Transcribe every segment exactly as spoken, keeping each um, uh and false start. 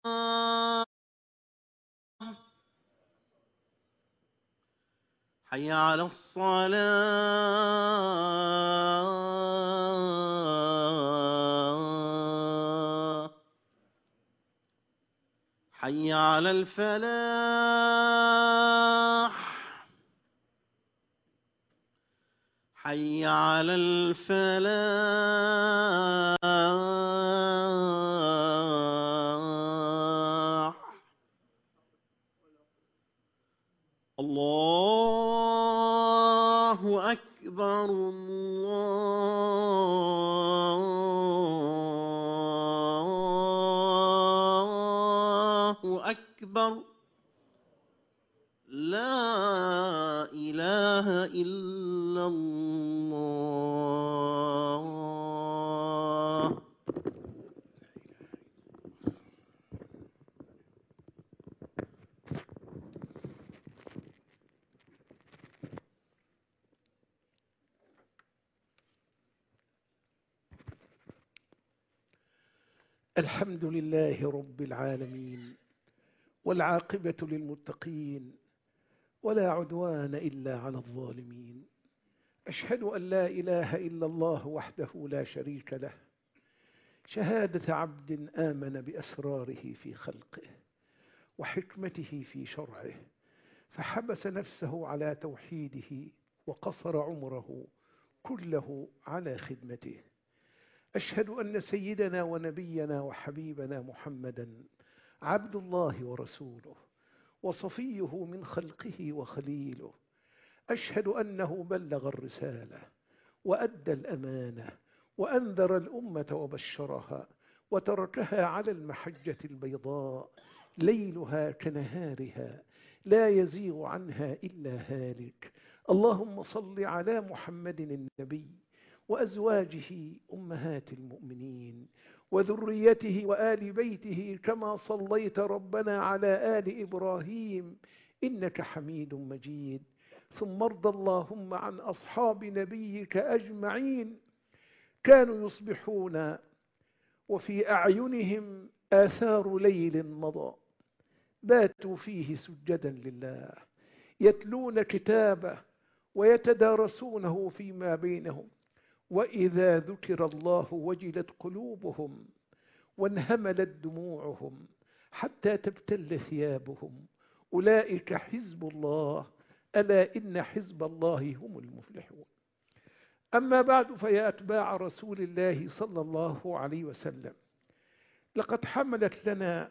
حي على الصلاة. حي على الفلاح. حي على الفلاح. الله أكبر. الله أكبر. لا إله إلا الله. الحمد لله رب العالمين، والعاقبة للمتقين، ولا عدوان إلا على الظالمين. أشهد أن لا إله إلا الله وحده لا شريك له، شهادة عبد آمن بأسراره في خلقه وحكمته في شرعه، فحبس نفسه على توحيده وقصر عمره كله على خدمته. أشهد أن سيدنا ونبينا وحبيبنا محمدا عبد الله ورسوله، وصفيه من خلقه وخليله. أشهد أنه بلغ الرسالة وأدى الأمانة وأنذر الأمة وبشرها، وتركها على المحجة البيضاء ليلها كنهارها لا يزيغ عنها إلا هالك. اللهم صل على محمد النبي وأزواجه أمهات المؤمنين وذريته وآل بيته، كما صليت ربنا على آل إبراهيم إنك حميد مجيد. ثم ارض اللهم عن أصحاب نبيك أجمعين، كانوا يصبحون وفي أعينهم آثار ليل مضى، باتوا فيه سجدا لله، يتلون كتابه ويتدارسونه فيما بينهم، وإذا ذكر الله وجلت قلوبهم وانهملت دموعهم حتى تبتل ثيابهم. أولئك حزب الله، ألا إن حزب الله هم المفلحون. أما بعد، فيا أتباع رسول الله صلى الله عليه وسلم، لقد حملت لنا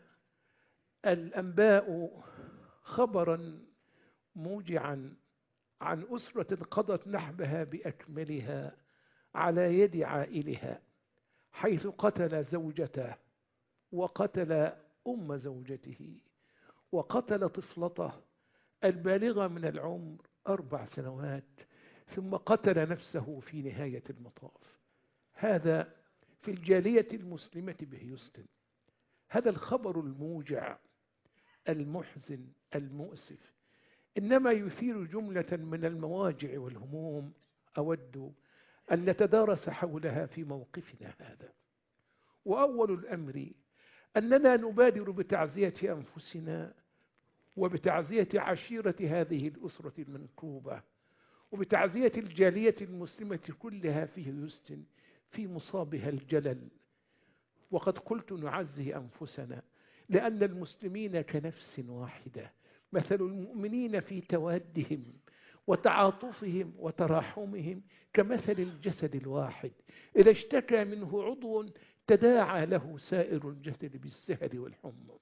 الأنباء خبرا موجعا عن أسرة قضت نحبها بأكملها على يد عائلها، حيث قتل زوجته وقتل أم زوجته وقتل طفلته البالغة من العمر أربع سنوات، ثم قتل نفسه في نهاية المطاف. هذا في الجالية المسلمة بهيوستن. هذا الخبر الموجع المحزن المؤسف إنما يثير جملة من المواجع والهموم أود أن نتدارس حولها في موقفنا هذا. وأول الأمر أننا نبادر بتعزية أنفسنا وبتعزية عشيرة هذه الأسرة المنكوبة، وبتعزية الجالية المسلمة كلها في هيوستن في مصابها الجلل. وقد قلت نعزي أنفسنا لأن المسلمين كنفس واحدة، مثل المؤمنين في توادهم وتعاطفهم وتراحمهم كمثل الجسد الواحد، إذا اشتكى منه عضو تداعى له سائر الجسد بالسهر والحمى.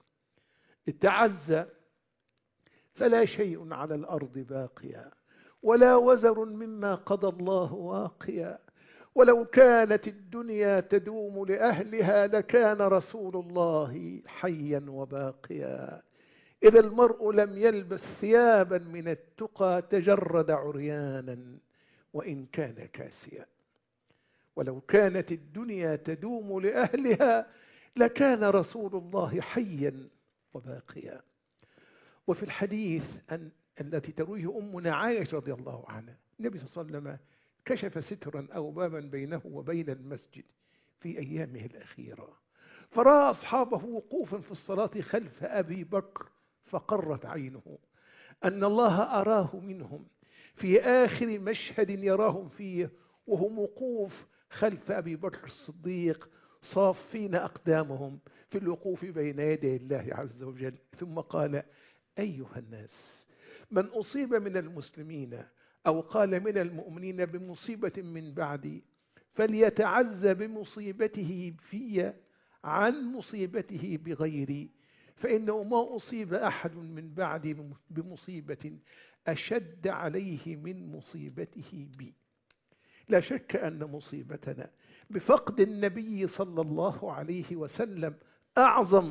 تعزى فلا شيء على الأرض باقيا، ولا وزر مما قضى الله واقيا. ولو كانت الدنيا تدوم لأهلها لكان رسول الله حيا وباقيا. إذا المرء لم يلبس ثيابا من التقى تجرد عريانا وإن كان كاسيا. ولو كانت الدنيا تدوم لأهلها لكان رسول الله حيا وباقيا. وفي الحديث أن التي ترويه أمنا عائشة رضي الله عنها، النبي صلى الله عليه وسلم كشف سترا أو بابا بينه وبين المسجد في أيامه الأخيرة، فرأى أصحابه وقوفا في الصلاة خلف أبي بكر فقرت عينه أن الله أراه منهم في آخر مشهد يراهم فيه، وهم وقوف خلف أبي بكر الصديق صافين أقدامهم في الوقوف بين يدي الله عز وجل. ثم قال: أيها الناس، من أصيب من المسلمين أو قال من المؤمنين بمصيبة من بعدي فليتعزى بمصيبته في عن مصيبته بغيري، فإنه ما أصيب أحد من بعدي بمصيبة أشد عليه من مصيبته بي. لا شك أن مصيبتنا بفقد النبي صلى الله عليه وسلم أعظم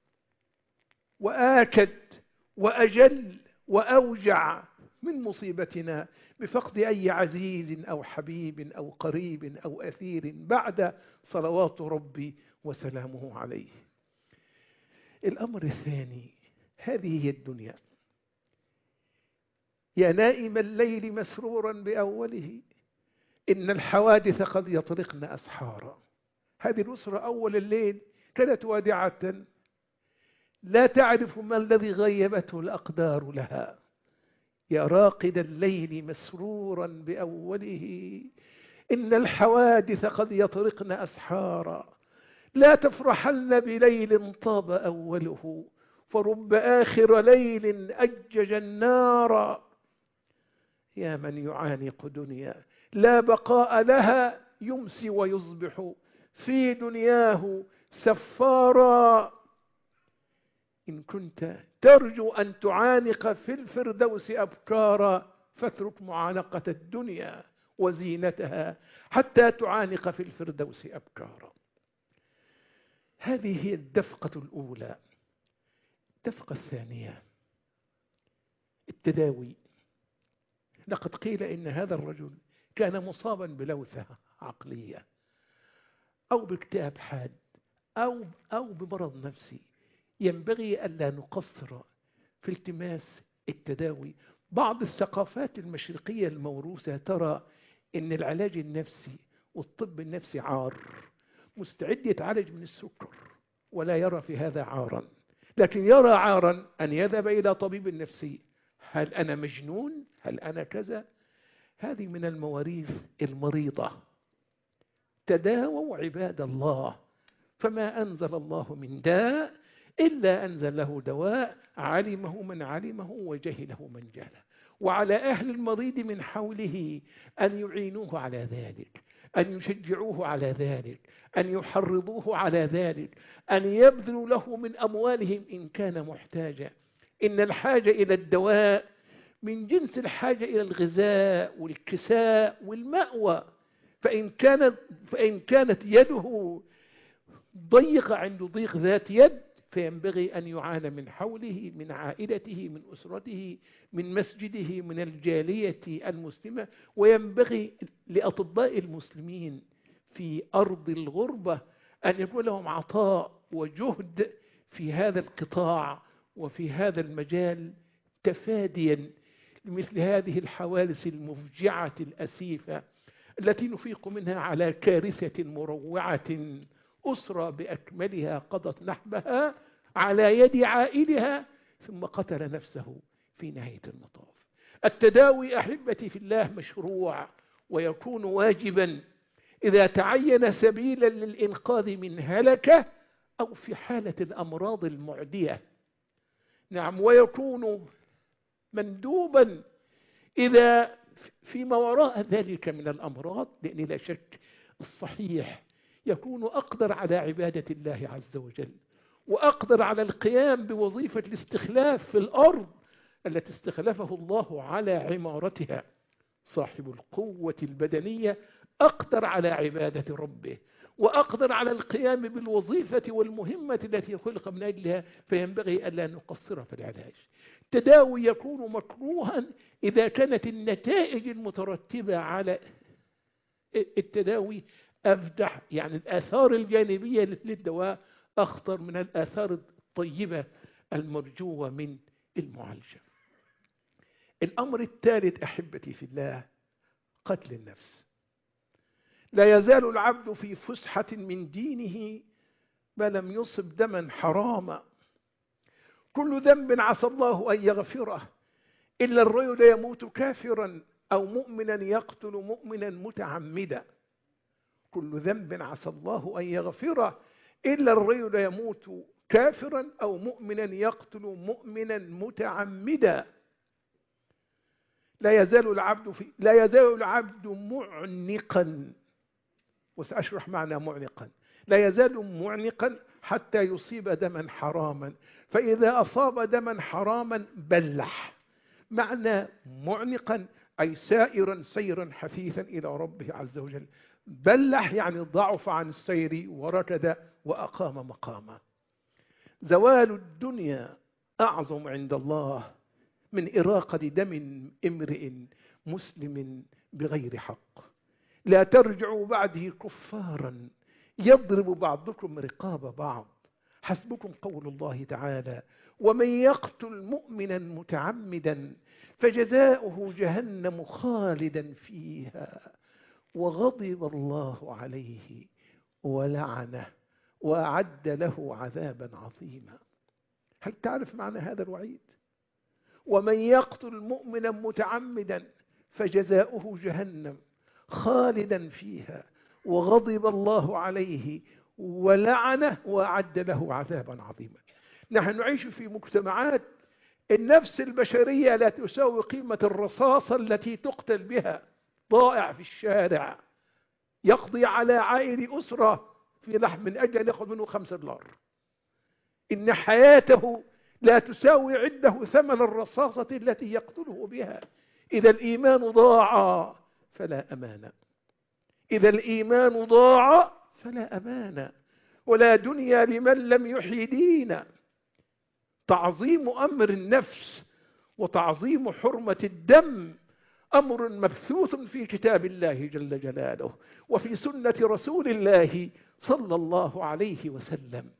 وآكد وأجل وأوجع من مصيبتنا بفقد أي عزيز أو حبيب أو قريب أو أثير بعد صلوات ربي وسلامه عليه. الأمر الثاني: هذه هي الدنيا. يا نائم الليل مسرورا بأوله، إن الحوادث قد يطرقن أسحارا. هذه الأسرة أول الليل كانت وادعة لا تعرف ما الذي غيبته الأقدار لها. يا راقد الليل مسرورا بأوله، إن الحوادث قد يطرقن أسحارا. لا تفرحن بليل طاب أوله، فرب آخر ليل أجج النار. يا من يعانق دنيا لا بقاء لها، يمسي ويصبح في دنياه سفارا. إن كنت ترجو أن تعانق في الفردوس أبكارا، فاترك معانقة الدنيا وزينتها حتى تعانق في الفردوس أبكارا. هذه هي الدفقة الأولى. الدفقة الثانية: التداوي. لقد قيل إن هذا الرجل كان مصابا بلوثة عقلية أو باكتئاب حاد أو أو بمرض نفسي. ينبغي ألا نقصر في التماس التداوي. بعض الثقافات المشرقية الموروثة ترى إن العلاج النفسي والطب النفسي عار، مستعد يتعالج من السكر ولا يرى في هذا عارا، لكن يرى عارا أن يذهب إلى طبيب نفسي. هل أنا مجنون؟ هل أنا كذا؟ هذه من المواريث المريضة. تداووا عباد الله، فما أنزل الله من داء إلا أنزل له دواء، علمه من علمه وجهله من جهله. وعلى أهل المريض من حوله أن يعينوه على ذلك، أن يشجعوه على ذلك، أن يحرضوه على ذلك، أن يبذلوا له من أموالهم إن كان محتاجا. إن الحاجة إلى الدواء من جنس الحاجة إلى الغذاء والكساء والمأوى. فإن كانت, فإن كانت يده ضيقة عنده ضيق ذات يد، فينبغي أن يعان من حوله، من عائلته، من أسرته، من مسجده، من الجالية المسلمة. وينبغي لأطباء المسلمين في أرض الغربة أن يكون لهم عطاء وجهد في هذا القطاع وفي هذا المجال، تفاديا لمثل هذه الحوادث المفجعة الأسيفة التي نفيق منها على كارثة مروعة. أسرة بأكملها قضت نحبها على يد عائلها ثم قتل نفسه في نهاية المطاف. التداوي أحبتي في الله مشروع ويكون واجبا إذا تعين سبيلا للإنقاذ من هلكة أو في حالة الأمراض المعدية. نعم، ويكون مندوبا إذا فيما وراء ذلك من الأمراض، لأن لا شك الصحيح يكون أقدر على عبادة الله عز وجل، وأقدر على القيام بوظيفة الاستخلاف في الأرض التي استخلفه الله على عمارتها. صاحب القوة البدنية أقدر على عبادة ربه، وأقدر على القيام بالوظيفة والمهمة التي خلق من أجلها، فينبغي ألا نقصر في العلاج. التداوي يكون مكروها إذا كانت النتائج المترتبة على التداوي أفدح، يعني الآثار الجانبية للدواء أخطر من الآثار الطيبة المرجوة من المعالجة. الأمر الثالث أحبتي في الله: قتل النفس. لا يزال العبد في فسحة من دينه ما لم يصب دما حراما. كل ذنب عسى الله أن يغفره إلا الرجل يموت كافرا أو مؤمنا يقتل مؤمنا متعمدا. كل ذنب عسى الله أن يغفره إلا الرجل يموت كافرا أو مؤمنا يقتل مؤمنا متعمدا. لا يزال العبد في لا يزال العبد معنقا، وسأشرح معنى معنقا. لا يزال معنقا حتى يصيب دما حراما، فإذا أصاب دما حراما بلح. معنى معنقا أي سائرا سيرا حثيثا إلى ربه عز وجل. بلح يعني ضعف عن السير وركد وأقام مقاما. زوال الدنيا أعظم عند الله من إراقة دم امرئ مسلم بغير حق. لا ترجعوا بعده كفارا يضرب بعضكم رقاب بعض. حسبكم قول الله تعالى: ومن يقتل مؤمنا متعمدا فجزاؤه جهنم خالدا فيها وغضب الله عليه ولعنه وأعد له عذابا عظيما. هل تعرف معنى هذا الوعيد؟ ومن يقتل مؤمنا متعمدا فجزاؤه جهنم خالدا فيها وغضب الله عليه ولعنه وأعد له عذابا عظيما. نحن نعيش في مجتمعات النفس البشرية لا تساوي قيمة الرصاصة التي تقتل بها ضائع في الشارع يقضي على عائل أسرة في لحم من أجل يأخذ منه خمسة دولار. إن حياته لا تساوي عنده ثمن الرصاصة التي يقتله بها. إذا الإيمان ضاع فلا أمان، إذا الإيمان ضاع فلا أمان، ولا دنيا لمن لم يحيي دينا. تعظيم أمر النفس وتعظيم حرمة الدم أمر مبثوث في كتاب الله جل جلاله وفي سنة رسول الله صلى الله عليه وسلم.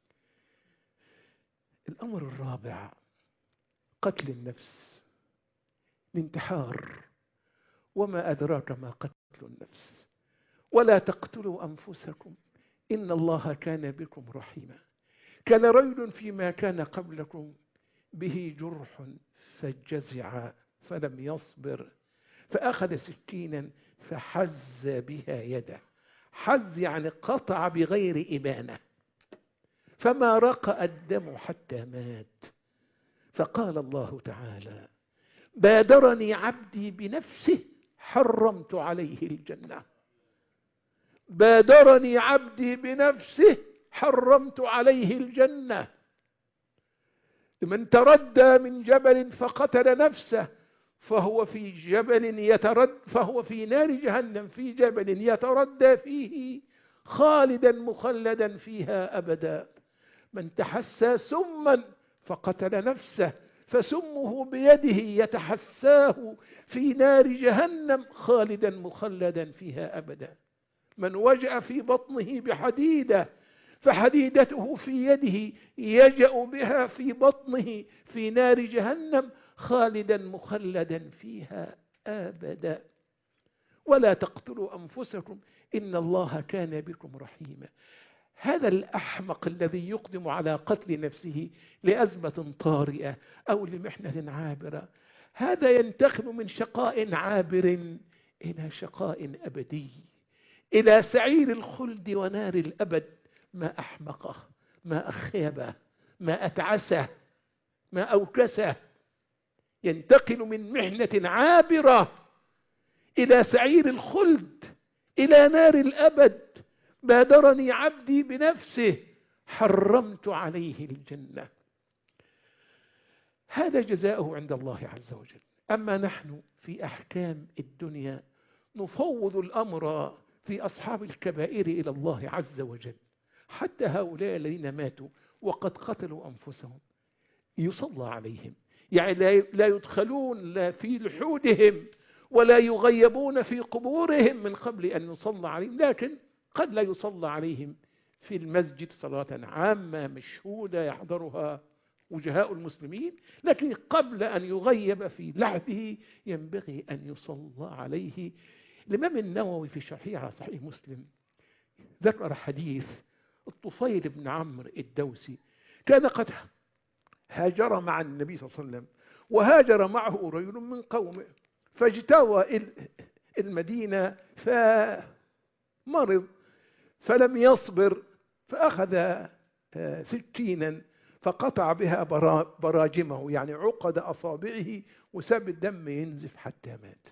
الأمر الرابع قتل النفس، الانتحار. وما أدراك ما قتل النفس. ولا تقتلوا أنفسكم إن الله كان بكم رحيما. كان رجل فيما كان قبلكم به جرح فجزع فلم يصبر فأخذ سكينا فحز بها يده. حز يعني قطع بغير إبانة، فما رق الدم حتى مات. فقال الله تعالى: بادرني عبدي بنفسه حرمت عليه الجنة. بادرني عبدي بنفسه حرمت عليه الجنة. من تردى من جبل فقتل نفسه فهو في جبل يترد فهو في نار جهنم في جبل يتردى فيه خالدا مخلدا فيها أبدا. من تحسى سما فقتل نفسه فسمه بيده يتحساه في نار جهنم خالدا مخلدا فيها أبدا. من وجأ في بطنه بحديدة فحديدته في يده يجأ بها في بطنه في نار جهنم خالدا مخلدا فيها أبدا. ولا تقتلوا أنفسكم إن الله كان بكم رحيما. هذا الأحمق الذي يقدم على قتل نفسه لأزمة طارئة أو لمحنة عابرة، هذا ينتقل من شقاء عابر إلى شقاء أبدي، إلى سعير الخلد ونار الأبد. ما أحمقه، ما أخيبه، ما أتعسه، ما أوكسه. ينتقل من محنة عابرة إلى سعير الخلد، إلى نار الأبد. بادرني عبدي بنفسه حرمت عليه الجنة. هذا جزاؤه عند الله عز وجل. أما نحن في أحكام الدنيا نفوض الأمر في أصحاب الكبائر إلى الله عز وجل. حتى هؤلاء الذين ماتوا وقد قتلوا أنفسهم يصلى عليهم، يعني لا يدخلون لا في لحودهم ولا يغيبون في قبورهم من قبل أن يصلى عليهم، لكن قد لا يصلى عليهم في المسجد صلاة عامة مشهودة يحضرها وجهاء المسلمين، لكن قبل أن يغيب في لحده ينبغي أن يصلى عليه. الإمام النووي في شرحه على صحيح مسلم ذكر حديث الطفيل بن عمرو الدوسي كان قد هاجر مع النبي صلى الله عليه وسلم، وهاجر معه رجل من قومه، فاجتوى المدينة فمرض فلم يصبر، فأخذ سكينا فقطع بها براجمه، يعني عقد أصابعه وساب الدم ينزف حتى مات.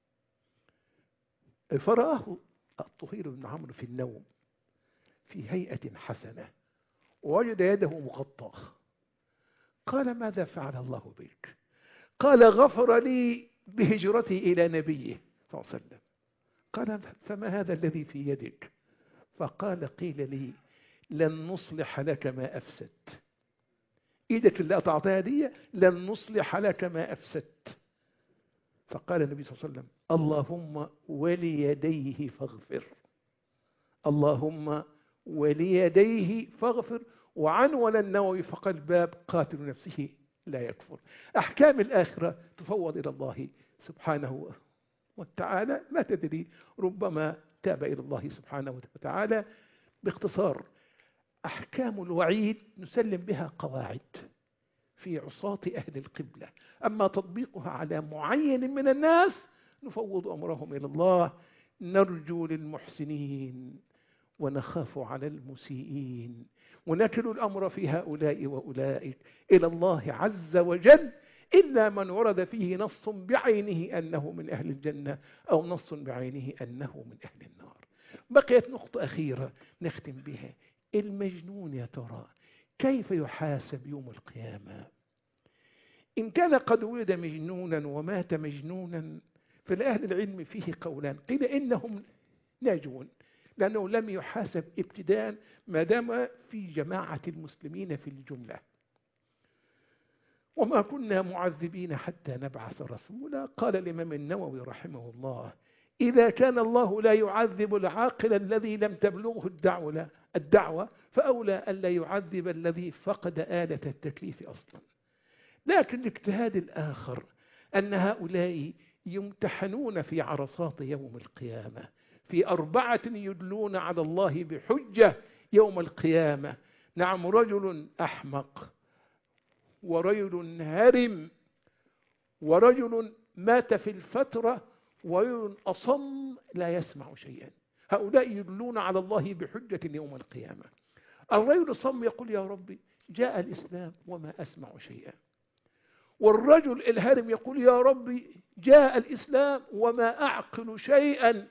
فرآه الطفيل بن عمرو في النوم في هيئة حسنة ووجد يده مغطاة. قال: ماذا فعل الله بك؟ قال: غفر لي بهجرتي إلى نبيه صلى الله عليه وسلم. قال: فما هذا الذي في يدك؟ فقال: قيل لي لن نصلح لك ما أفسدت. إيدك اللي قطعتها دي لن نصلح لك ما أفسدت. فقال النبي صلى الله عليه وسلم: اللهم وليديه فاغفر، اللهم وليديه فاغفر. وعنون النووي فقال: باب قاتل نفسه لا يكفر. أحكام الآخرة تفوض إلى الله سبحانه وتعالى، ما تدري، ربما تاب إلى الله سبحانه وتعالى. باختصار، أحكام الوعيد نسلم بها قواعد في عصاة أهل القبلة، أما تطبيقها على معين من الناس نفوض أمرهم إلى الله. نرجو للمحسنين ونخاف على المسيئين، ونكل الأمر في هؤلاء وأولئك إلى الله عز وجل، إلا من ورد فيه نص بعينه أنه من أهل الجنة أو نص بعينه أنه من أهل النار. بقيت نقطة أخيرة نختم بها: المجنون يا ترى كيف يحاسب يوم القيامة؟ إن كان قد ولد مجنونا ومات مجنونا، فلأهل العلم فيه قولان. قيل إنهم ناجون لأنه لم يحاسب ابتداء ما دام في جماعة المسلمين في الجملة، وما كنا معذبين حتى نبعث رسولا. قال الإمام النووي رحمه الله: إذا كان الله لا يعذب العاقل الذي لم تبلغه الدعوة الدعوة فأولى أن لا يعذب الذي فقد آلة التكليف أصلا. لكن الاجتهاد الآخر أن هؤلاء يمتحنون في عرصات يوم القيامة في أربعة يدلون على الله بحجة يوم القيامة. نعم، رجل أحمق، ورجل هرم، ورجل مات في الفترة، ورجل أصم لا يسمع شيئا. هؤلاء يدلون على الله بحجة يوم القيامة. الرجل الصم يقول: يا ربي جاء الإسلام وما أسمع شيئا. والرجل الهرم يقول: يا ربي جاء الإسلام وما أعقل شيئا.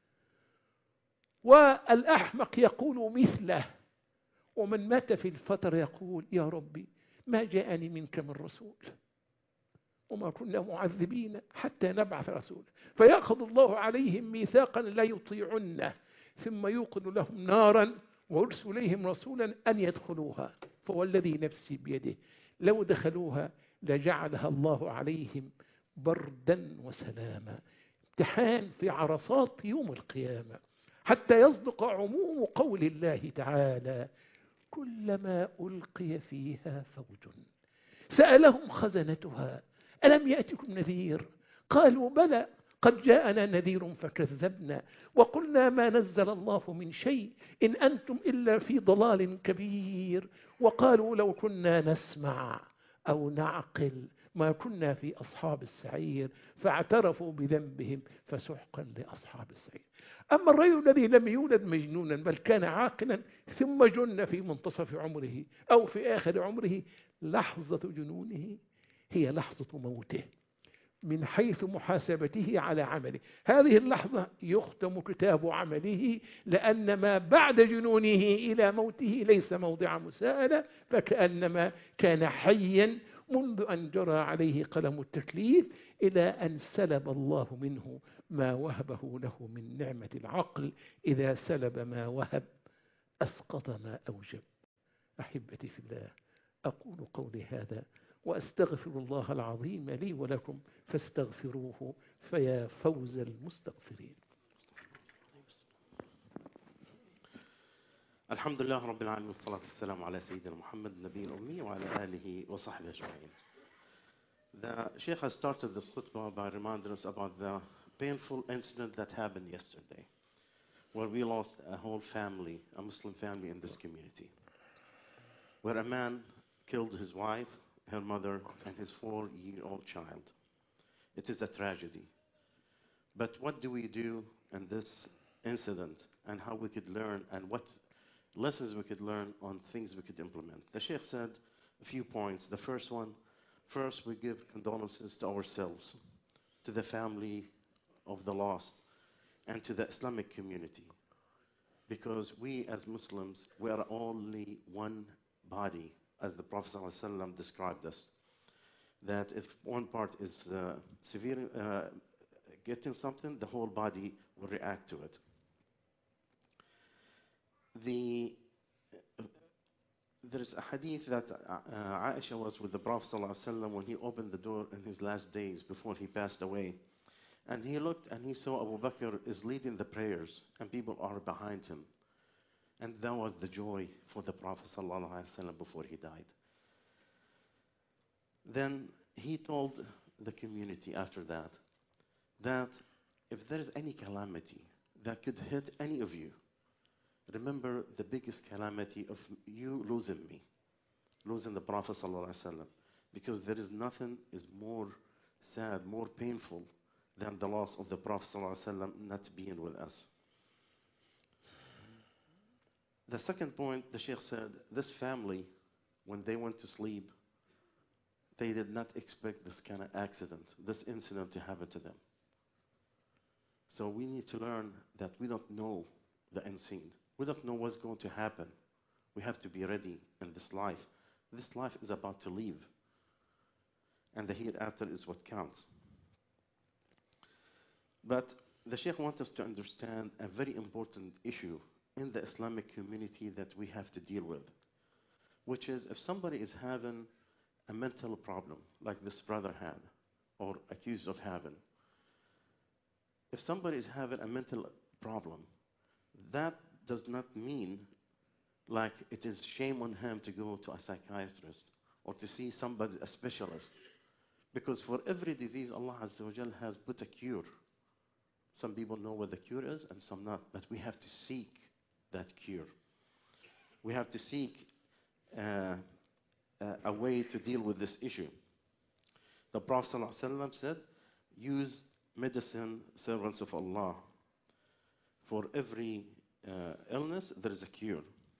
والأحمق يقول مثله. ومن مات في الفترة يقول: يا ربي ما جاءني منك من رسول، وما كنا معذبين حتى نبعث رسول. فيأخذ الله عليهم ميثاقا لا يطيعنه، ثم يوقد لهم نارا ويرسل إليهم رسولا أن يدخلوها. فوالذي نفسي بيده لو دخلوها لجعلها الله عليهم بردا وسلاما. امتحان في عرصات يوم القيامة حتى يصدق عموم قول الله تعالى: كلما ألقي فيها فوج سألهم خزنتها ألم يأتكم نذير؟ قالوا بلى قد جاءنا نذير فكذبنا وقلنا ما نزل الله من شيء إن أنتم إلا في ضلال كبير. وقالوا لو كنا نسمع أو نعقل ما كنا في أصحاب السعير فاعترفوا بذنبهم فسحقا لأصحاب السعير. أما الرجل الذي لم يولد مجنونا بل كان عاقلا ثم جن في منتصف عمره أو في آخر عمره، لحظة جنونه هي لحظة موته من حيث محاسبته على عمله. هذه اللحظة يختم كتاب عمله، لأن ما بعد جنونه إلى موته ليس موضع مساءلة، فكأنما كان حيا منذ أن جرى عليه قلم التكليف إلى أن سلب الله منه ما وهبه له من نعمة العقل. إذا سلب ما وهب أسقط ما أوجب. أحبتي في الله، أقول قولي هذا وأستغفر الله العظيم لي ولكم فاستغفروه فيا فوز المستغفرين. الحمد لله رب العالمين، والصلاة والسلام على سيدنا محمد النبي الأمي وعلى آله وصحبه أجمعين. The Sheikh has started this khutbah by reminding us about the painful incident that happened yesterday, where we lost a whole family, a Muslim family in this community, where a man killed his wife, her mother, and his four-year-old child. It is a tragedy. But what do we do in this incident, and how we could learn, and what lessons we could learn on things we could implement? The Sheikh said a few points. The first one, first we give condolences to ourselves, to the family of the lost, and to the Islamic community. Because we as Muslims, we are only one body, as the Prophet ﷺ described us. That if one part is uh, severe, uh, getting something, the whole body will react to it. The, uh, there is a hadith that uh, Aisha was with the Prophet ﷺ when he opened the door in his last days before he passed away. And he looked and he saw Abu Bakr is leading the prayers and people are behind him. And that was the joy for the Prophet ﷺ before he died. Then he told the community after that, that if there is any calamity that could hit any of you, remember the biggest calamity of you losing me, losing the Prophet ﷺ, because there is nothing is more sad, more painful than the loss of the Prophet ﷺ not being with us. The second point, the Sheikh said, this family, when they went to sleep, they did not expect this kind of accident, this incident to happen to them. So we need to learn that we don't know the unseen. We don't know what's going to happen. We have to be ready in this life. This life is about to leave. And the hereafter is what counts. But the Sheikh wants us to understand a very important issue in the Islamic community that we have to deal with, which is if somebody is having a mental problem, like this brother had, or accused of having, if somebody is having a mental problem, that does not mean like it is shame on him to go to a psychiatrist or to see somebody, a specialist. Because for every disease, Allah Azza wa Jal has put a cure. Some people know what the cure is and some not, but we have to seek that cure. We have to seek uh, uh, a way to deal with this issue. The Prophet ﷺ said, use medicine, servants of Allah. For every uh, illness, there is a cure.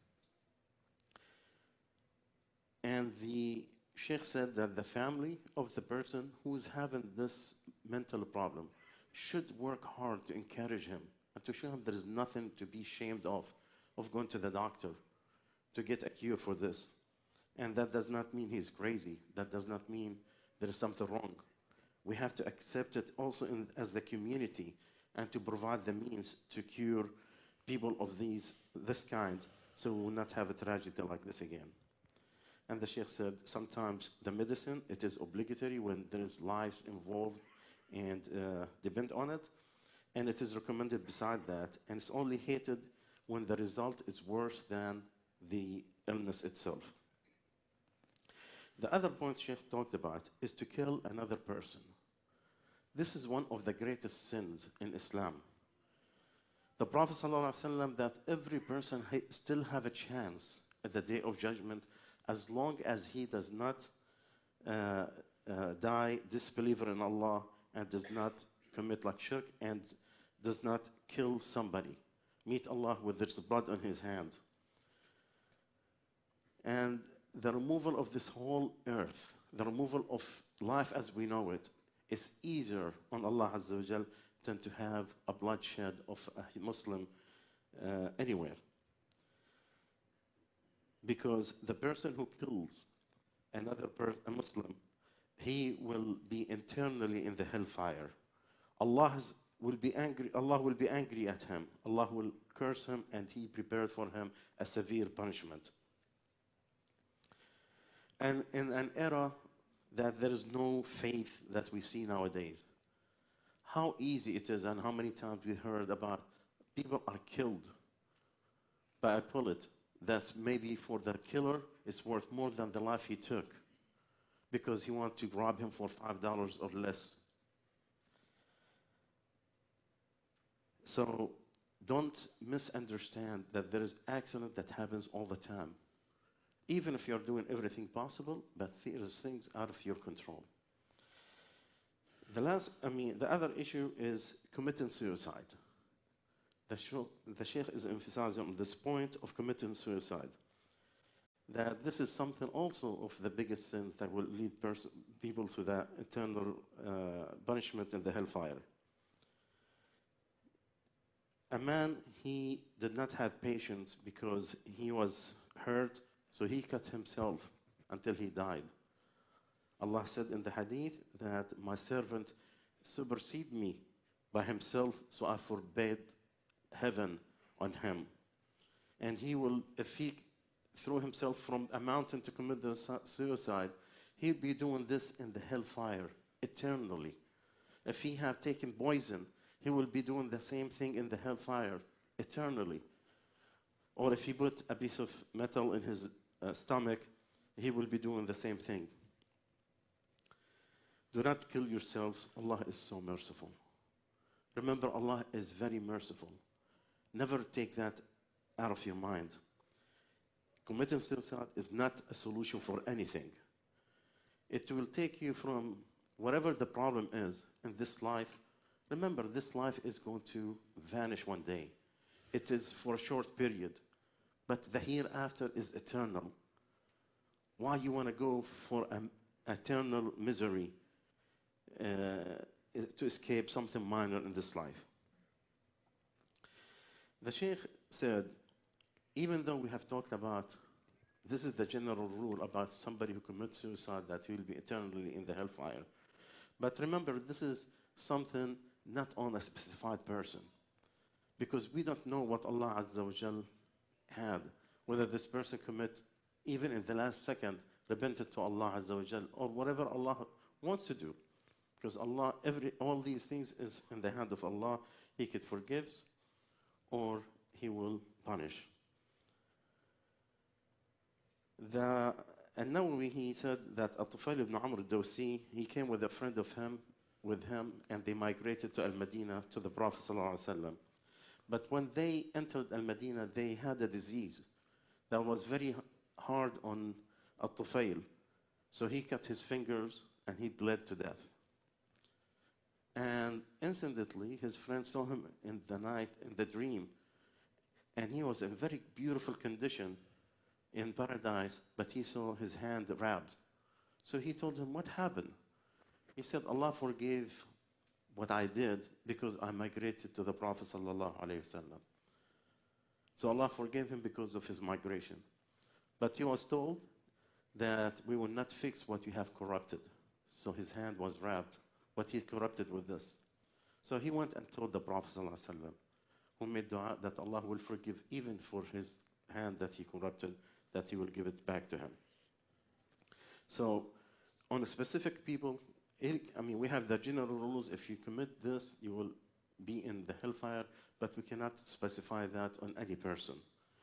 And the Sheikh said that the family of the person who is having this mental problem should work hard to encourage him and to show him there is nothing to be ashamed of, of going to the doctor to get a cure for this. And that does not mean he's crazy. That does not mean there is something wrong. We have to accept it also in, as the community and to provide the means to cure people of these, this kind so we will not have a tragedy like this again. And the Sheikh said sometimes the medicine, it is obligatory when there is lives involved and uh, depend on it. And it is recommended beside that. And it's only hated when the result is worse than the illness itself. The other point Sheikh talked about is to kill another person. This is one of the greatest sins in Islam. The Prophet ﷺ that every person ha still have a chance at the Day of Judgment as long as he does not uh, uh, die disbeliever in Allah and does not commit like shirk and does not kill somebody. Meet Allah with his blood on his hand. And the removal of this whole earth, the removal of life as we know it, is easier on Allah Azza wa Jal than to have a bloodshed of a Muslim uh, anywhere. Because the person who kills another person, a Muslim, he will be internally in the hellfire. Allah has, will be angry. Allah will be angry at him. Allah will curse him, and He prepared for him a severe punishment. And in an era that there is no faith that we see nowadays, how easy it is and how many times we heard about people are killed by a bullet that's maybe for the killer is worth more than the life he took because he wanted to rob him for five dollars or less. So don't misunderstand that there is accident that happens all the time. Even if you're doing everything possible, but there is things out of your control. The last, I mean, the other issue is committing suicide. The, sho- the Sheikh is emphasizing on this point of committing suicide. That this is something also of the biggest sins that will lead pers- people to the eternal uh, punishment in the hellfire. A man, he did not have patience because he was hurt, so he cut himself until he died. Allah said in the hadith that my servant superseded me by himself, so I forbade heaven on him. And he will, if he threw himself from a mountain to commit the su- suicide, he'll be doing this in the hellfire eternally. If he have taken poison, he will be doing the same thing in the hellfire eternally. Or if he put a piece of metal in his uh, stomach, he will be doing the same thing. Do not kill yourselves. Allah is so merciful. Remember, Allah is very merciful. Never take that out of your mind. Committing suicide is not a solution for anything. It will take you from whatever the problem is in this life. Remember, this life is going to vanish one day. It is for a short period, but the hereafter is eternal. Why you want to go for an eternal misery uh, to escape something minor in this life? The Sheikh said, even though we have talked about, this is the general rule about somebody who commits suicide, that he will be eternally in the hellfire. But remember, this is something not on a specified person. Because we don't know what Allah Azza wa Jal had. Whether this person commit, even in the last second, repented to Allah Azza wa Jal, or whatever Allah wants to do. Because Allah, every, all these things is in the hand of Allah. He could forgive, or He will punish. The An-Nawawi, he said that At-Tufail ibn Amr al-Dawsi, he came with a friend of him, with him, and they migrated to Al-Madinah, to the Prophet sallallahu alaihi wasallam. But when they entered Al-Madinah, they had a disease that was very hard on At-Tufail. So he cut his fingers and he bled to death. And instantly, his friend saw him in the night, in the dream, and he was in very beautiful condition in paradise, but he saw his hand wrapped. So he told him, what happened? He said, Allah forgave what I did because I migrated to the Prophet sallallahu alaihi wasallam. So Allah forgave him because of his migration. But he was told that we will not fix what you have corrupted. So his hand was wrapped, but he corrupted with this. So he went and told the Prophet sallallahu alaihi wasallam, who made dua that Allah will forgive even for his hand that he corrupted, that he will give it back to him. So, on a specific people, I mean, we have the general rules. If you commit this, you will be in the hellfire, but we cannot specify that on any person.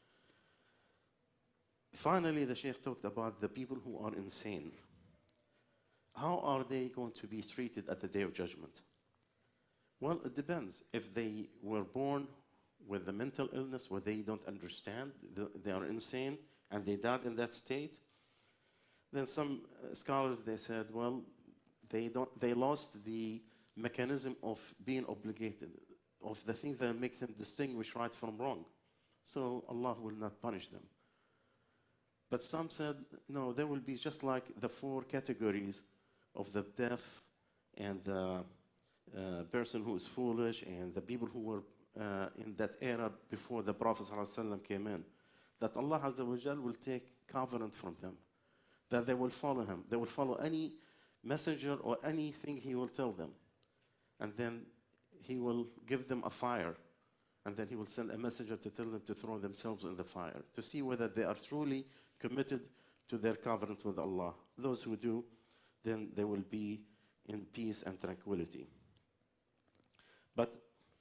Finally, the Sheikh talked about the people who are insane. How are they going to be treated at the Day of Judgment? Well, it depends. If they were born with the mental illness where they don't understand, they are insane, and they died in that state, then some uh, scholars, they said, well, they don't, they lost the mechanism of being obligated, of the things that make them distinguish right from wrong. So Allah will not punish them. But some said, no, there will be just like the four categories of the deaf and the uh, person who is foolish and the people who were uh, in that era before the Prophet ﷺ came in. That Allah Azza wa Jal will take covenant from them, that they will follow him. They will follow any messenger or anything he will tell them. And then he will give them a fire. And then he will send a messenger to tell them to throw themselves in the fire, to see whether they are truly committed to their covenant with Allah. Those who do, then they will be in peace and tranquility. But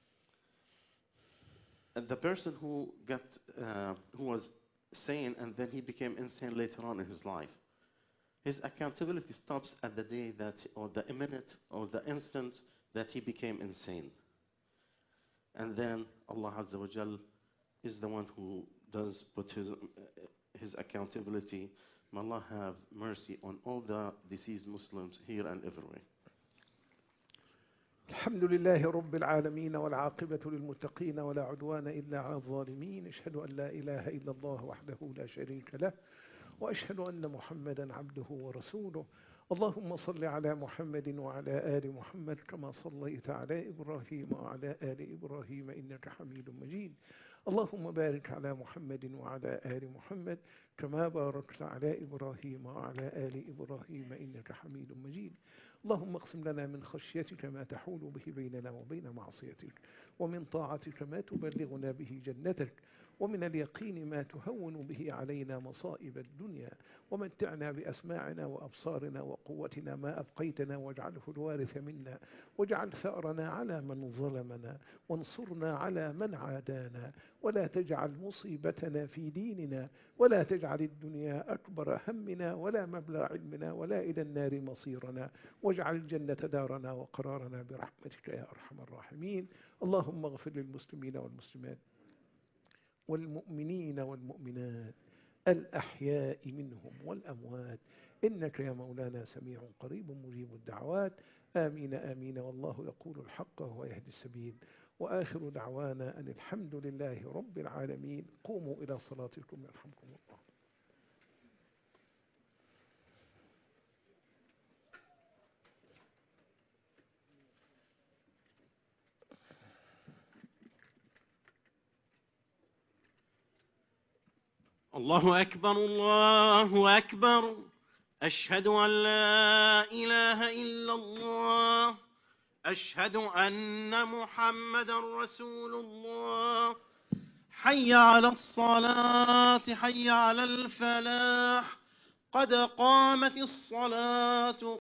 the person who got, uh, who was sane and then he became insane later on in his life, his accountability stops at the day that, or the minute, or the instant that he became insane. And then Allah Azza wa Jal is the one who does put his, uh, his accountability. May Allah have mercy on all the deceased Muslims here and everywhere. الحمد لله رب العالمين والعاقبة للمتقين ولا عدوان إلا على الظالمين. أشهد أن لا إله إلا الله وحده لا شريك له وأشهد أن محمدا عبده ورسوله. اللهم صل على محمد وعلى آل محمد كما صليت على إبراهيم وعلى آل إبراهيم إنك حميد مجيد. اللهم بارك على محمد وعلى آل محمد كما باركت على إبراهيم وعلى آل إبراهيم إنك حميد مجيد. اللهم اقسم لنا من خشيتك ما تحول به بيننا وبين معصيتك، ومن طاعتك ما تبلغنا به جنتك، ومن اليقين ما تهون به علينا مصائب الدنيا، ومتعنا بأسماعنا وأبصارنا وقوتنا ما أبقيتنا، واجعله الوارث منا، واجعل ثأرنا على من ظلمنا، وانصرنا على من عادانا، ولا تجعل مصيبتنا في ديننا، ولا تجعل الدنيا أكبر همنا ولا مبلغ علمنا ولا إلى النار مصيرنا، واجعل الجنة دارنا وقرارنا برحمتك يا أرحم الراحمين. اللهم اغفر للمسلمين والمسلمات والمؤمنين والمؤمنات الأحياء منهم والأموات، إنك يا مولانا سميع قريب مجيب الدعوات. آمين آمين. والله يقول الحق وهو يهدي السبيل. وآخر دعوانا أن الحمد لله رب العالمين. قوموا إلى صلاتكم يرحمكم الله. الله أكبر الله أكبر. أشهد أن لا إله إلا الله. أشهد أن محمدا رسول الله. حي على الصلاة حي على الفلاح. قد قامت الصلاة.